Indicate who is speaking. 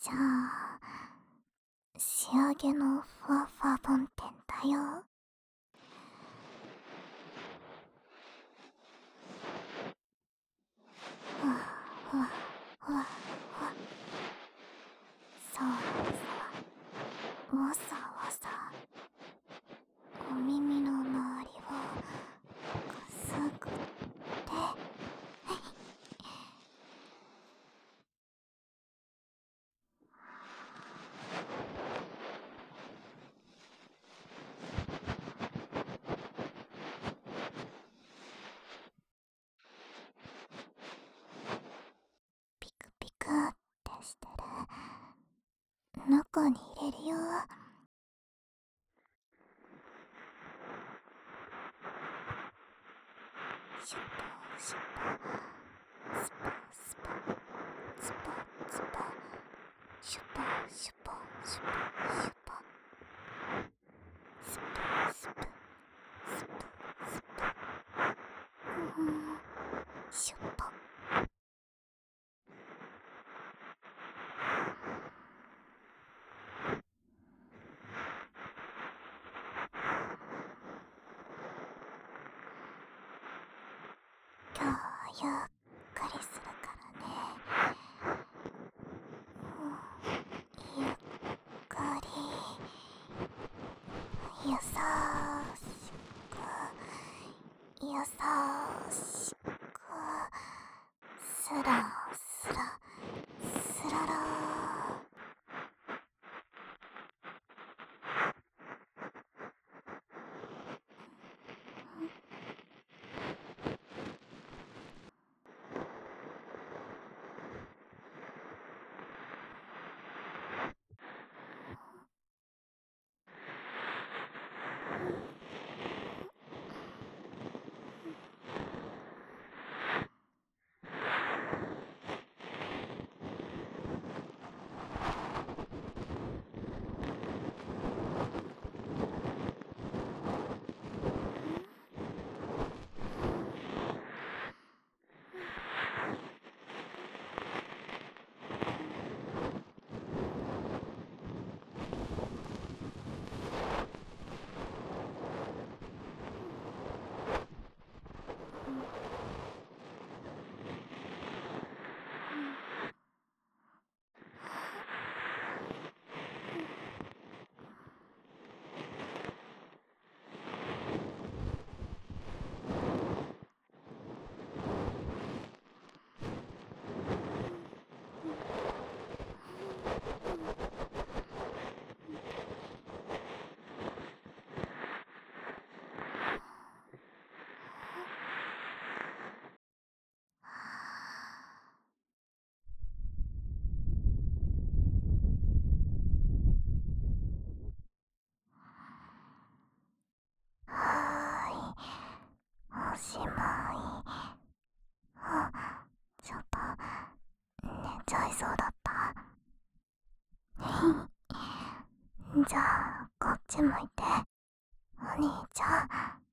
Speaker 1: じゃあ、仕上げのふわふわ梵天だよ。ふわふわふわふわ。さわさわ、わさわさ。お耳の周りをくすぐって。ピクピクってしてる。中に入れるよ。シュポシュポ、スポスポ、スポスポ、シュポシュポシュポシュポ、スプスプ、スプスプ、シュポ。今日はゆっくりするからね。ゆっくり、優しく、優しく、スラスラ、スララ。はーい、おしまい。ちょっと寝ちゃいそうだった。じゃあこっち向いて、お兄ちゃん。